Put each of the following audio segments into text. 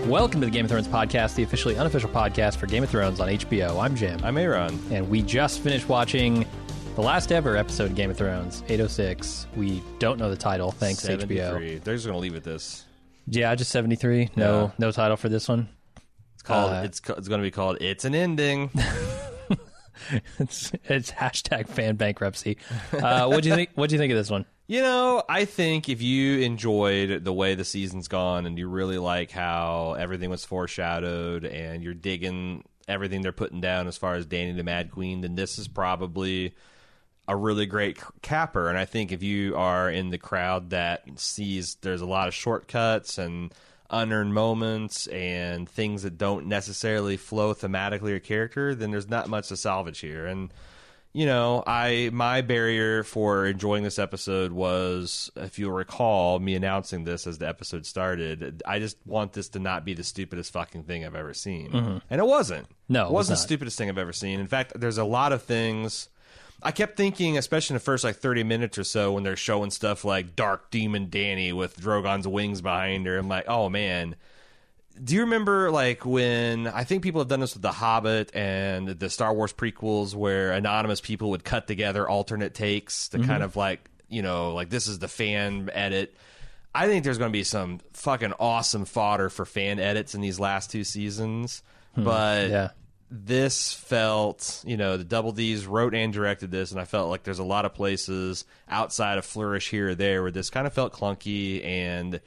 Welcome to the Game of Thrones podcast, the officially unofficial podcast for Game of Thrones on HBO. I'm Jim. I'm Aaron. And we just finished watching the last ever episode of Game of Thrones, 806. We don't know the title, thanks 73. HBO. They're just going to leave it this. Yeah, just 73. No title for this one. It's called. It's going to be called "It's an Ending." It's hashtag fan bankruptcy. What do you think? What do you think of this one? You know, I think if you enjoyed the way the season's gone and you really like how everything was foreshadowed and you're digging everything they're putting down as far as Dany the Mad Queen, then this is probably a really great capper. And I think if you are in the crowd that sees there's a lot of shortcuts and unearned moments and things that don't necessarily flow thematically or character, then there's not much to salvage here. And you know, my barrier for enjoying this episode was, if you'll recall, me announcing this as the episode started. I just want this to not be the stupidest fucking thing I've ever seen. Mm-hmm. And it wasn't. No, it wasn't the stupidest thing I've ever seen. In fact, there's a lot of things. I kept thinking, especially in the first 30 minutes or so, when they're showing stuff like Dark Demon Dany with Drogon's wings behind her, I'm like, oh man. Do you remember when I think people have done this with The Hobbit and the Star Wars prequels, where anonymous people would cut together alternate takes to kind of this is the fan edit. I think there's going to be some fucking awesome fodder for fan edits in these last two seasons. But this felt, the Double D's wrote and directed this, and I felt like there's a lot of places outside of Flourish here or there where this kind of felt clunky. And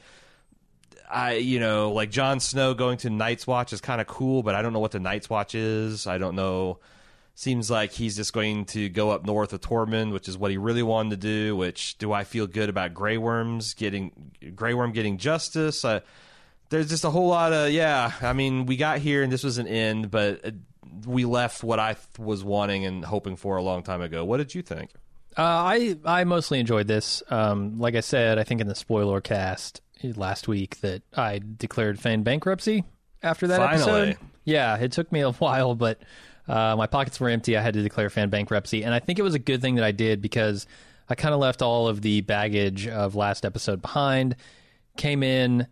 Jon Snow going to Night's Watch is kind of cool, but I don't know what the Night's Watch is. I don't know. Seems like he's just going to go up north with Tormund, which is what he really wanted to do. Which, do I feel good about Grey Worm getting justice? There's just a whole lot of we got here and this was an end, but we left what I was wanting and hoping for a long time ago. What did you think? I mostly enjoyed this. Like I said, I think in the spoiler cast last week that I declared fan bankruptcy after that episode. Yeah, it took me a while, but my pockets were empty. I had to declare fan bankruptcy, and I think it was a good thing that I did because I kind of left all of the baggage of last episode behind, came in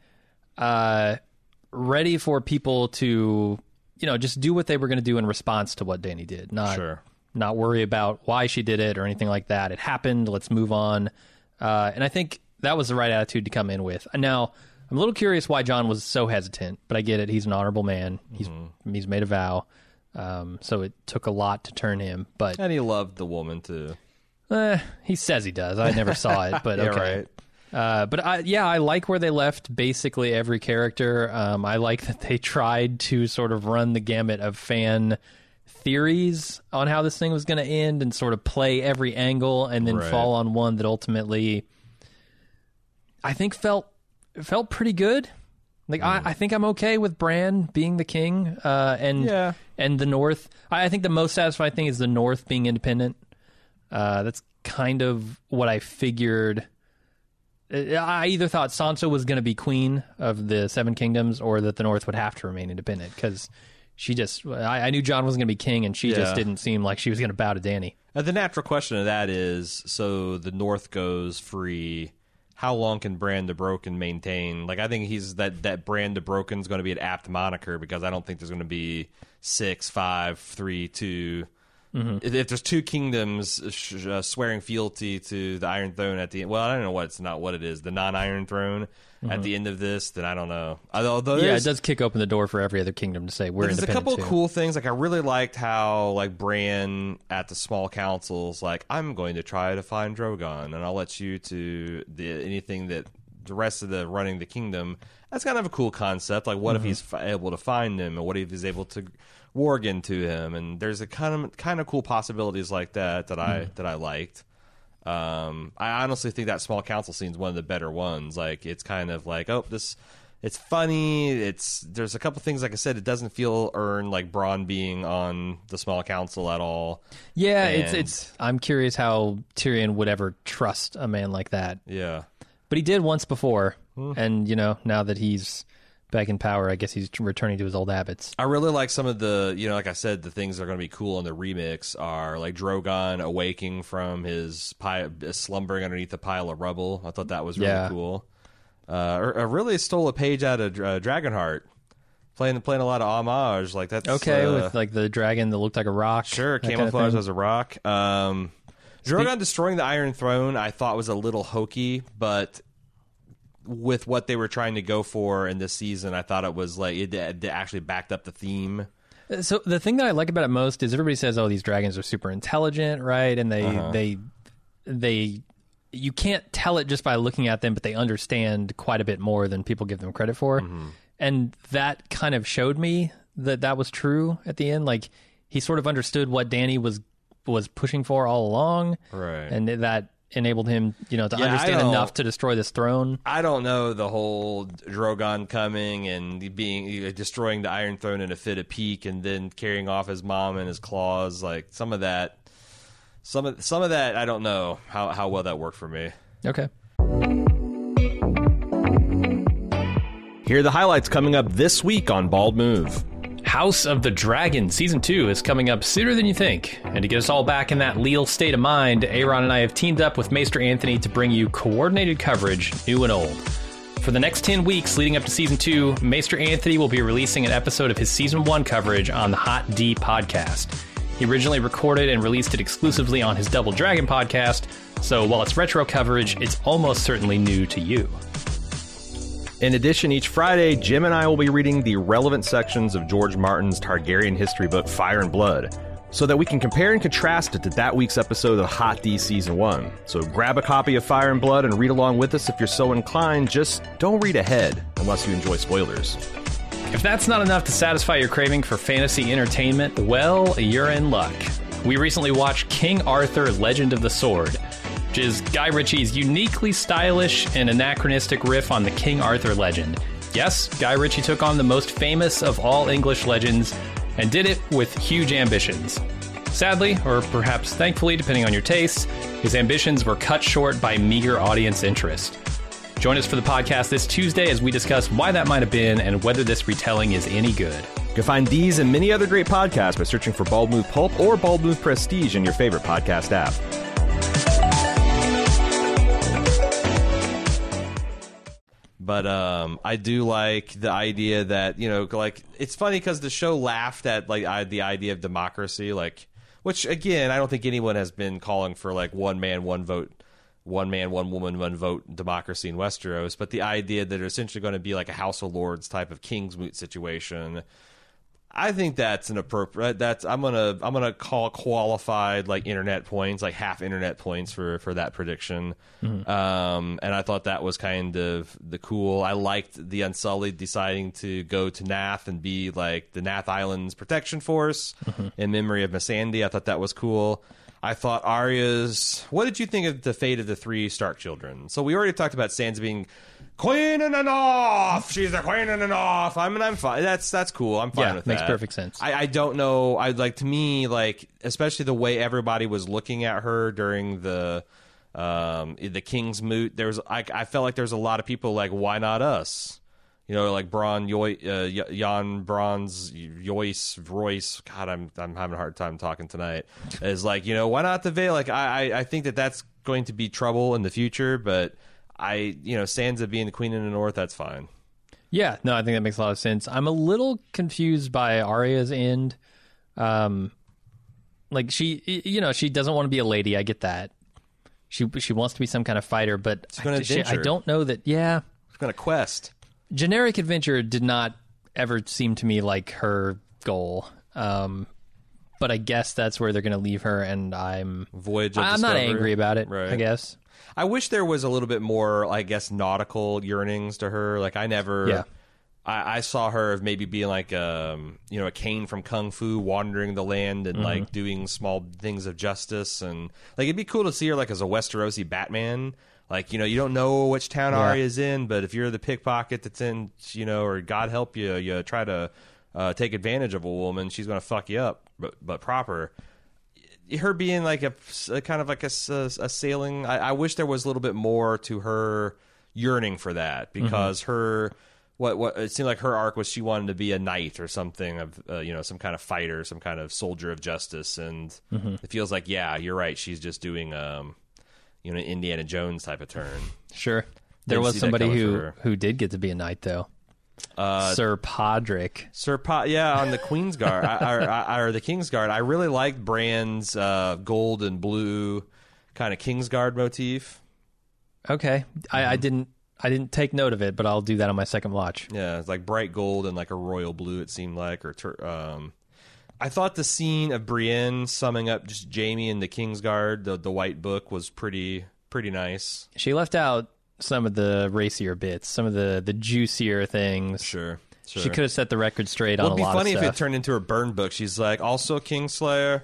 ready for people to, just do what they were going to do in response to what Dany did. Not worry about why she did it or anything like that. It happened. Let's move on. And I think that was the right attitude to come in with. Now, I'm a little curious why Jon was so hesitant, but I get it. He's an honorable man. He's made a vow. So it took a lot to turn him. And he loved the woman, too. He says he does. I never saw it, but okay. Right. I like where they left basically every character. I like that they tried to sort of run the gamut of fan theories on how this thing was going to end and sort of play every angle and then fall on one that ultimately I think felt pretty good. I think I'm okay with Bran being the king and the North. I think the most satisfying thing is the North being independent. That's kind of what I figured. I either thought Sansa was going to be queen of the Seven Kingdoms or that the North would have to remain independent because I knew Jon wasn't going to be king and she just didn't seem like she was going to bow to Dany. The natural question of that is, so the North goes free. How long can Bran the Broken maintain? I think he's that Bran the Broken is going to be an apt moniker because I don't think there's going to be 6, 5, 3, 2. Mm-hmm. If there's two kingdoms swearing fealty to the Iron Throne at the end, well, I don't know it's not what it is, the non-Iron Throne at the end of this, then I don't know. Although it does kick open the door for every other kingdom to say we're independent. There's a couple too. Of cool things. I really liked how Bran at the small councils, I'm going to try to find Drogon, and I'll let you to anything that the rest of the running the kingdom. That's kind of a cool concept. What if he's able to find him, and what if he's able to warg into him? And there's a kind of cool possibilities like that I liked. I honestly think that small council scene is one of the better ones. It's kind of it's funny. There's a couple things, like I said, it doesn't feel earned, like Bronn being on the small council at all. Yeah, it's. I'm curious how Tyrion would ever trust a man like that. Yeah, but he did once before, and now that he's back in power, I guess he's returning to his old habits. I really like some of the, like I said, the things that are going to be cool in the remix are Drogon awaking from his slumbering underneath a pile of rubble. I thought that was really cool. Really stole a page out of Dragonheart. playing a lot of homage. Like that's okay with like the dragon that looked like a rock. Sure, that camouflage kind of as a rock. Drogon destroying the Iron Throne, I thought was a little hokey, but with what they were trying to go for in this season, I thought it was like it actually backed up the theme. So the thing that I like about it most is everybody says, "Oh, these dragons are super intelligent, right?" And they you can't tell it just by looking at them, but they understand quite a bit more than people give them credit for. Mm-hmm. And that kind of showed me that was true at the end. Like he sort of understood what Dany was pushing for all along, right? And that enabled him, to understand enough to destroy this throne. I don't know the whole Drogon coming and destroying the Iron Throne in a fit of pique, and then carrying off his mom in his claws. Like some of that, I don't know how well that worked for me. Okay. Here are the highlights coming up this week on Bald Move. House of the Dragon Season 2 is coming up sooner than you think. And to get us all back in that leal state of mind, Aaron and I have teamed up with Maester Anthony to bring you coordinated coverage, new and old. For the next 10 weeks leading up to Season 2, Maester Anthony will be releasing an episode of his Season 1 coverage on the Hot D podcast. He originally recorded and released it exclusively on his Double Dragon podcast, so while it's retro coverage, it's almost certainly new to you. In addition, each Friday, Jim and I will be reading the relevant sections of George Martin's Targaryen history book, Fire and Blood, so that we can compare and contrast it to that week's episode of Hot D Season 1. So grab a copy of Fire and Blood and read along with us if you're so inclined. Just don't read ahead, unless you enjoy spoilers. If that's not enough to satisfy your craving for fantasy entertainment, well, you're in luck. We recently watched King Arthur, Legend of the Sword, which is Guy Ritchie's uniquely stylish and anachronistic riff on the King Arthur legend. Yes, Guy Ritchie took on the most famous of all English legends and did it with huge ambitions. Sadly, or perhaps thankfully, depending on your tastes, his ambitions were cut short by meager audience interest. Join us for the podcast this Tuesday as we discuss why that might have been and whether this retelling is any good. You can find these and many other great podcasts by searching for Bald Move Pulp or Bald Move Prestige in your favorite podcast app. But I do like the idea that, like, it's funny because the show laughed at the idea of democracy, which again, I don't think anyone has been calling for like one man, one vote, one man, one woman, one vote democracy in Westeros. But the idea that it's essentially going to be like a House of Lords type of Kingsmoot situation, I think that's an appropriate. I'm gonna call qualified like internet points, like half internet points for that prediction. Mm-hmm. And I thought that was kind of the cool. I liked the Unsullied deciding to go to Nath and be like the Nath Islands Protection Force in memory of Missandei. I thought that was cool. I thought Arya's. What did you think of the fate of the 3 Stark children? So we already talked about Sansa being Queen in the North. She's the Queen in the North. I'm fine. That's cool. I'm fine with that. Makes perfect sense. I don't know. To me, like, especially the way everybody was looking at her during the Kingsmoot. I felt like there's a lot of people like, why not us? Like Jon Bronze, Royce. God, I'm having a hard time talking tonight. Is like, why not the Vale? Like, I think that's going to be trouble in the future, but Sansa being the Queen in the North, that's fine. Yeah, no, I think that makes a lot of sense. I'm a little confused by Arya's end. Like she doesn't want to be a lady. I get that. She wants to be some kind of fighter, but I don't know that. Yeah, she's going to quest. Generic adventure did not ever seem to me like her goal. But I guess that's where they're going to leave her, and I'm not angry about it. Right. I guess. I wish there was a little bit more, I guess, nautical yearnings to her. Like, I never... Yeah. I saw her as maybe being like, a Kane from Kung Fu, wandering the land and, like, doing small things of justice. And, like, it'd be cool to see her, like, as a Westerosi Batman. Like, you don't know which town Arya's in, but if you're the pickpocket that's in, or God help you, you try to take advantage of a woman, she's going to fuck you up, but proper. Her being like a kind of like a sailing, I wish there was a little bit more to her yearning for that, because her what it seemed like her arc was she wanted to be a knight or something of some kind of fighter, some kind of soldier of justice, and it feels like you're right, she's just doing an Indiana Jones type of turn. Sure, there was somebody who did get to be a knight though. Sir Podrick. On the Queen's Guard or the King's Guard. I really liked Bran's gold and blue kind of King's Guard motif. Okay, I didn't take note of it, but I'll do that on my second watch. Yeah, it's like bright gold and like a royal blue. It seemed like, I thought the scene of Brienne summing up just Jaime and the King's Guard, the White Book, was pretty nice. She left out some of the racier bits, some of the juicier things. Sure. She could have set the record straight on a lot of stuff. It'd be funny if it turned into her burn book. She's like, also Kingslayer.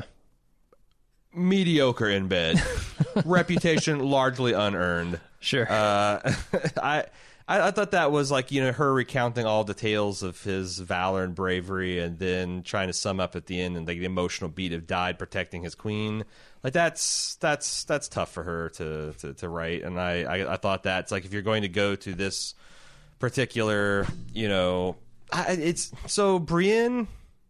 Mediocre in bed. Reputation largely unearned. Sure. I thought that was like, her recounting all the tales of his valor and bravery, and then trying to sum up at the end and like the emotional beat of died protecting his queen. Like that's tough for her to write. And I thought that's like, if you're going to go to this particular, it's so Brienne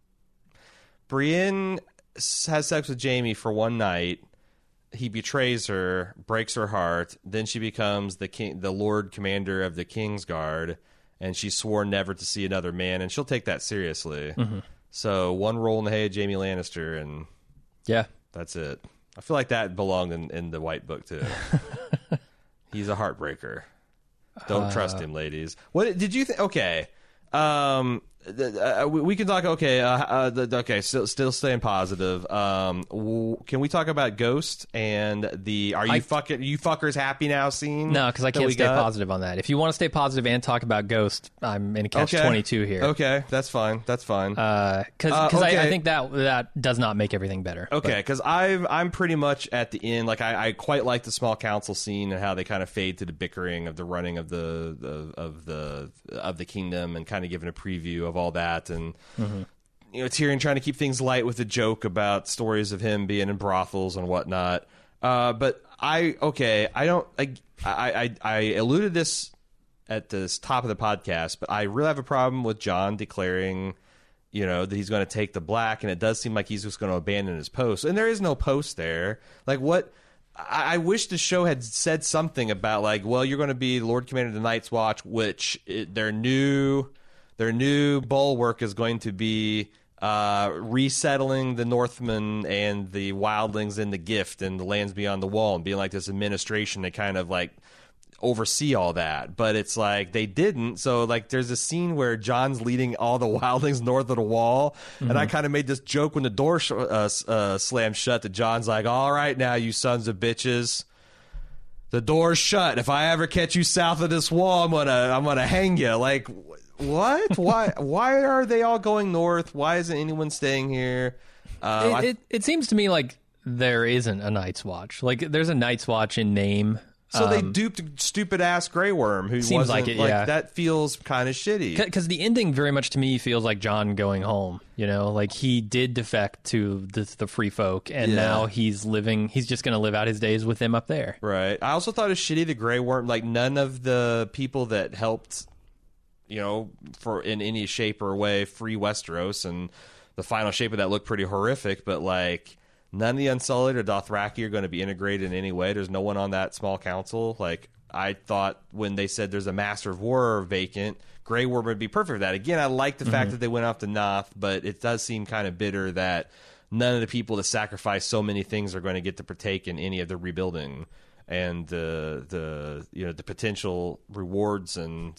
has sex with Jaime for one night. He betrays her, breaks her heart. Then she becomes the Lord Commander of the King's Guard, and she swore never to see another man, and she'll take that seriously. So one roll in the hay of Jaime Lannister, and yeah, that's it. I feel like that belonged in the White Book too. He's a heartbreaker. Don't trust him, ladies. What did you think? Okay. We can talk. Okay, still staying positive. Can we talk about Ghost and the "Are you fuckers happy now?" scene? No, because I can't stay positive on that. If you want to stay positive and talk about Ghost, I'm in a catch-22 here. Okay, that's fine. Because I think that does not make everything better. Okay, because I'm pretty much at the end. Like I quite like the small council scene and how they kind of fade to the bickering of the running of the kingdom, and kind of giving a preview of all that, and Tyrion trying to keep things light with a joke about stories of him being in brothels and whatnot. But I alluded this at the top of the podcast, but I really have a problem with Jon declaring, that he's going to take the black, and it does seem like he's just going to abandon his post, and there is no post there. Like, what? I wish the show had said something about, like, well, you're going to be Lord Commander of the Night's Watch, which their new bulwark is going to be resettling the Northmen and the wildlings in the Gift and the lands beyond the wall, and being like this administration to kind of like oversee all that. But it's like they didn't. So like there's a scene where Jon's leading all the wildlings north of the wall, and I kind of made this joke when the door slammed shut that Jon's like, all right now, you sons of bitches, the door's shut. If I ever catch you south of this wall, I'm gonna hang you. Like, what? Why are they all going north? Why isn't anyone staying here? It seems to me like there isn't a Night's Watch. Like, there's a Night's Watch in name. So they duped stupid ass Grey Worm, who seems wasn't like it. Yeah, that feels kind of shitty. Because the ending very much to me feels like Jon going home. Like he did defect to the free folk, and now he's living. He's just going to live out his days with them up there. Right. I also thought it was shitty the Grey Worm. Like, none of the people that helped, for in any shape or way, free Westeros, and the final shape of that looked pretty horrific. But like, none of the Unsullied or Dothraki are going to be integrated in any way. There's no one on that small council. Like, I thought when they said there's a Master of War vacant, Grey Worm would be perfect for that. Again, I like the fact that they went off to Noth, but it does seem kind of bitter that none of the people that sacrifice so many things are going to get to partake in any of the rebuilding and the potential rewards and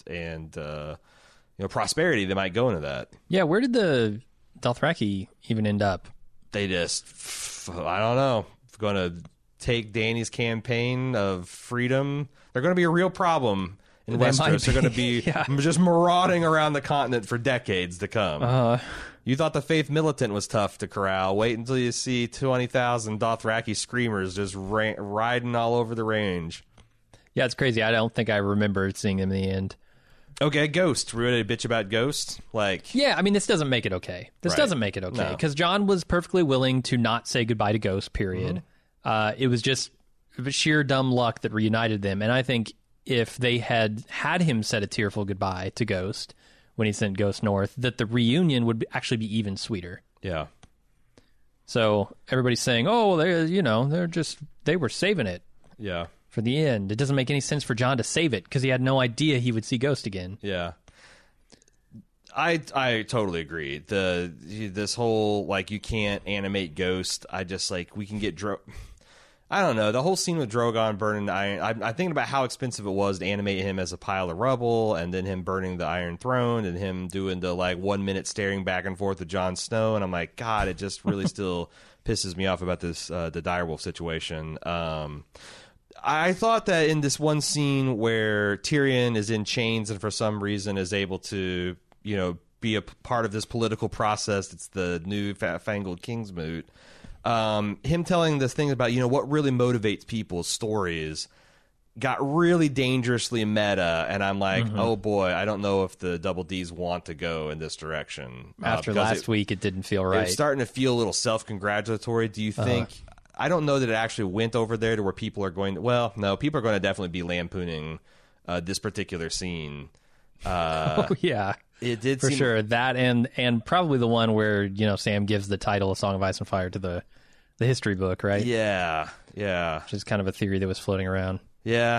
prosperity that might go into that. Yeah, where did the Dothraki even end up? They just, I don't know, going to take Dany's campaign of freedom. They're going to be a real problem in Westeros. They're going to be just marauding around the continent for decades to come. You thought the Faith Militant was tough to corral. Wait until you see 20,000 Dothraki screamers just riding all over the range. Yeah, it's crazy. I don't think I remember seeing them in the end. Okay, Ghost. We ready to bitch about Ghost? Yeah, I mean, this doesn't make it okay. This doesn't make it okay, because Jon was perfectly willing to not say goodbye to Ghost, period. It was just sheer dumb luck that reunited them, and I think if they had him said a tearful goodbye to Ghost when he sent Ghost north, that the reunion would actually be even sweeter. Yeah. So everybody's saying, oh, they were saving it. Yeah. For the end. It doesn't make any sense for Jon to save it because he had no idea he would see Ghost again. Yeah. I totally agree. This whole like you can't animate Ghost. I just like we can get I don't know, the whole scene with Drogon burning the iron. I'm thinking about how expensive it was to animate him as a pile of rubble, and then him burning the Iron Throne, and him doing the like 1 minute staring back and forth with Jon Snow. And I'm like, God, it just really still pisses me off about this the direwolf situation. I thought that in this one scene where Tyrion is in chains and for some reason is able to, you know, be a part of this political process, it's the new fangled Kingsmoot. Him telling this thing about, you know, what really motivates people's stories got really dangerously meta, and I'm like, oh boy, I don't know if the Double Ds want to go in this direction. After last week, it didn't feel right. It's starting to feel a little self-congratulatory. Do you think... I don't know that it actually went over there to where people are going... Well, no, people are going to definitely be lampooning this particular scene. Oh, yeah. It did for sure. That and probably the one where, you know, Sam gives the title of Song of Ice and Fire to the history book, right? Yeah. Which is kind of a theory that was floating around. Yeah.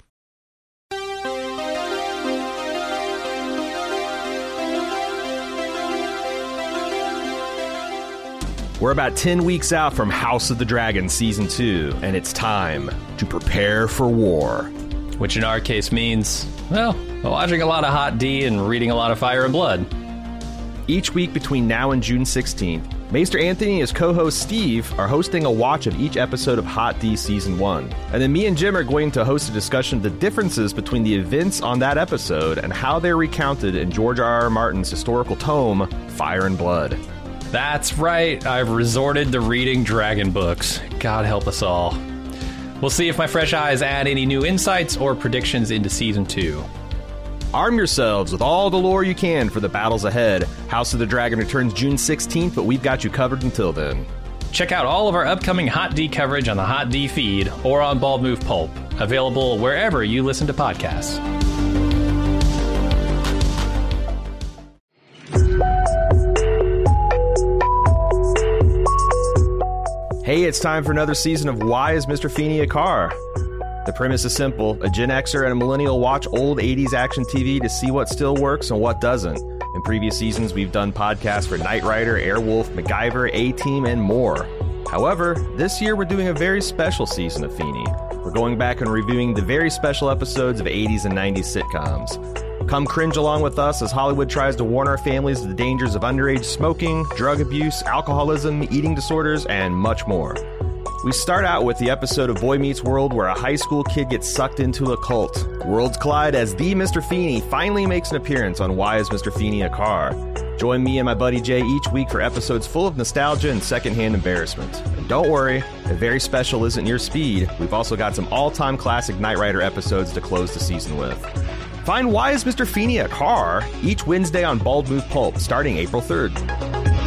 We're about 10 weeks out from House of the Dragon Season 2, and it's time to prepare for war. Which in our case means, well, watching a lot of Hot D and reading a lot of Fire and Blood. Each week between now and June 16th, Maester Anthony and his co-host Steve are hosting a watch of each episode of Hot D Season 1. And then me and Jim are going to host a discussion of the differences between the events on that episode and how they're recounted in George R.R. Martin's historical tome, Fire and Blood. That's right, I've resorted to reading dragon books. God help us all. We'll see if my fresh eyes add any new insights or predictions into Season 2. Arm yourselves with all the lore you can for the battles ahead. House of the Dragon returns June 16th, but we've got you covered until then. Check out all of our upcoming Hot D coverage on the Hot D feed or on Bald Move Pulp, available wherever you listen to podcasts. Hey, it's time for another season of Why is Mr. Feeney a Car? The premise is simple. A Gen Xer and a millennial watch old 80s action TV to see what still works and what doesn't. In previous seasons, we've done podcasts for Knight Rider, Airwolf, MacGyver, A-Team, and more. However, this year we're doing a very special season of Feeney. We're going back and reviewing the very special episodes of 80s and 90s sitcoms. Come cringe along with us as Hollywood tries to warn our families of the dangers of underage smoking, drug abuse, alcoholism, eating disorders, and much more. We start out with the episode of Boy Meets World where a high school kid gets sucked into a cult. Worlds collide as the Mr. Feeney finally makes an appearance on Why is Mr. Feeney a Car? Join me and my buddy Jay each week for episodes full of nostalgia and secondhand embarrassment. And don't worry, if very special isn't your speed, we've also got some all-time classic Knight Rider episodes to close the season with. Find Why is Mr. Feeney a Car? Each Wednesday on Bald Move Pulp, starting April 3rd.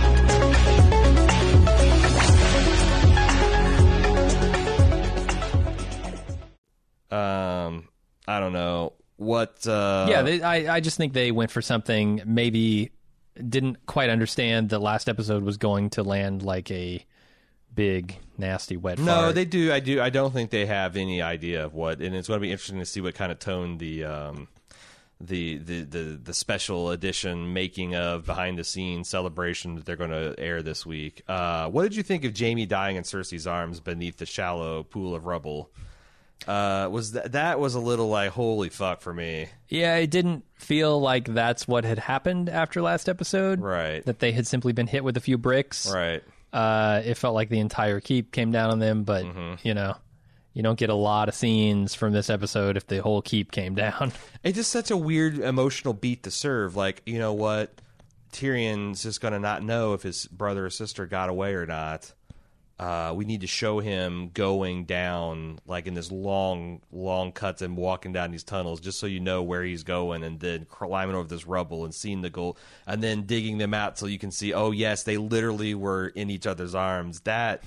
I don't know what. I just think they went for something. Maybe didn't quite understand the last episode was going to land like a big, nasty, wet fart. No, they do. I don't think they have any idea of what, and it's going to be interesting to see what kind of tone the special edition making of behind the scenes celebration that they're going to air this week. What did you think of Jaime dying in Cersei's arms beneath the shallow pool of rubble? That was a little like holy fuck for me. Yeah, it didn't feel like that's what had happened after last episode. Right. That they had simply been hit with a few bricks. Right. It felt like the entire keep came down on them, but you know, you don't get a lot of scenes from this episode if the whole keep came down. It's just such a weird emotional beat to serve. Like, you know what? Tyrion's just going to not know if his brother or sister got away or not. We need to show him going down, like in this long cuts and walking down these tunnels, just so you know where he's going, and then climbing over this rubble and seeing the gold, and then digging them out so you can see, oh yes, they literally were in each other's arms. That,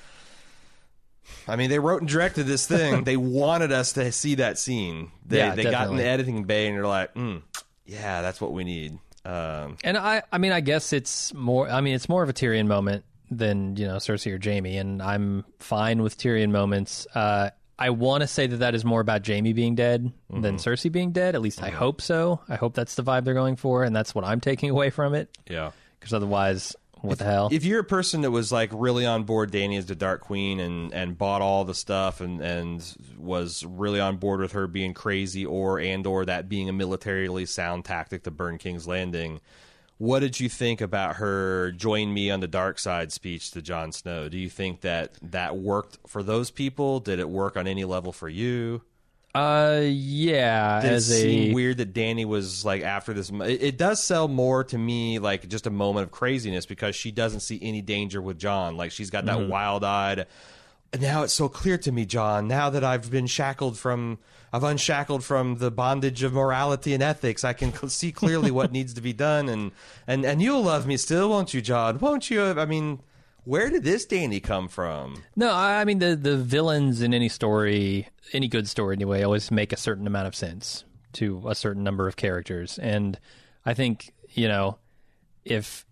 I mean, they wrote and directed this thing. They wanted us to see that scene. They got in the editing bay and they're like, yeah, that's what we need. And I mean, I guess it's more of a Tyrion moment than, you know, Cersei or Jaime, and I'm fine with Tyrion moments. I want to say that is more about Jaime being dead than Cersei being dead. At least I hope so. I hope that's the vibe they're going for, and that's what I'm taking away from it. Yeah. Because otherwise, what the hell? If you're a person that was like really on board Dany as the Dark Queen and bought all the stuff and was really on board with her being crazy or that being a militarily sound tactic to burn King's Landing, what did you think about her "join me on the dark side" speech to Jon Snow? Do you think that worked for those people? Did it work on any level for you? Yeah. Did it seem weird that Dany was like after this? It does sell more to me like just a moment of craziness because she doesn't see any danger with Jon. Like she's got that wild-eyed. Now it's so clear to me, Jon. Now that I've unshackled from the bondage of morality and ethics, I can see clearly what needs to be done. And you'll love me still, won't you, Jon? Won't you? I mean, where did this Dany come from? No, I mean the villains in any story, any good story anyway, always make a certain amount of sense to a certain number of characters. And I think, if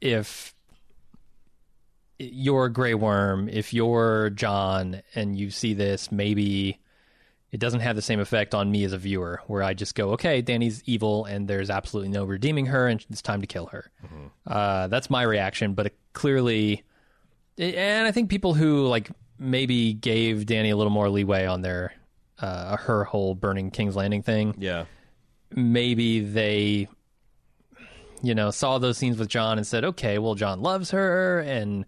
you're Grey Worm, if you're Jon and you see this, maybe it doesn't have the same effect on me as a viewer, where I just go, okay, Dany's evil and there's absolutely no redeeming her and it's time to kill her. That's my reaction, but it clearly... And I think people who like maybe gave Dany a little more leeway on their her whole burning King's Landing thing. Yeah. Maybe they, saw those scenes with Jon and said, okay, well, Jon loves her and,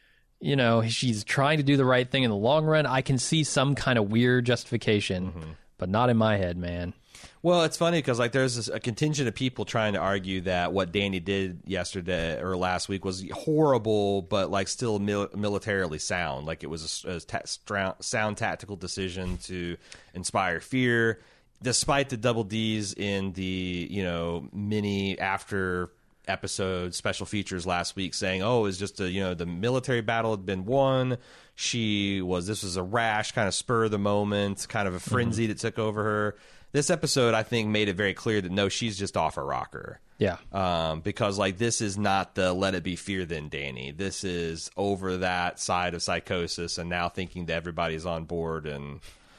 she's trying to do the right thing in the long run. I can see some kind of weird justification, but not in my head, man. Well, it's funny because like there's a contingent of people trying to argue that what Dany did yesterday or last week was horrible, but like still militarily sound. Like it was a sound tactical decision to inspire fear, despite the double D's in the mini after episode special features last week saying, oh, it was just the military battle had been won. This was a rash kind of spur of the moment, kind of a frenzy that took over her. This episode, I think, made it very clear that no, she's just off a rocker. Yeah. Because like this is not the let it be fear then Dany. This is over that side of psychosis and now thinking that everybody's on board. And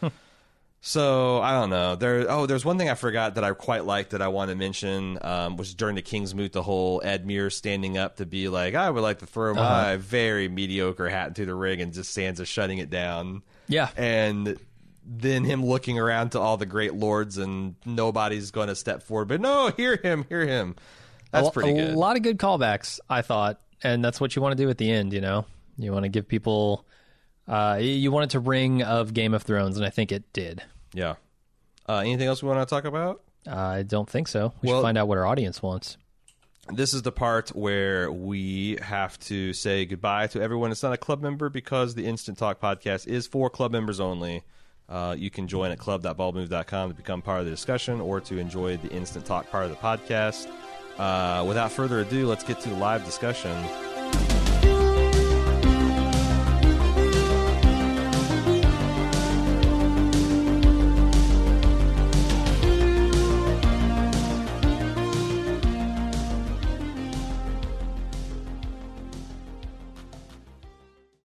so I don't know. There's one thing I forgot that I quite liked that I want to mention, was during the King's Moot, the whole Edmure standing up to be like, I would like to throw my very mediocre hat into the ring, and just Sansa shutting it down. Yeah. And then him looking around to all the great lords and nobody's going to step forward. But no, hear him. That's pretty good. A lot of good callbacks, I thought. And that's what you want to do at the end, You want to give people... you want it to ring of Game of Thrones, and I think it did. Yeah. Anything else we want to talk about? I don't think so. We should find out what our audience wants. This is the part where we have to say goodbye to everyone that's not a club member, because the Instant Talk podcast is for club members only. You can join at club.baldmove.com to become part of the discussion or to enjoy the Instant Talk part of the podcast. Without further ado, let's get to the live discussion.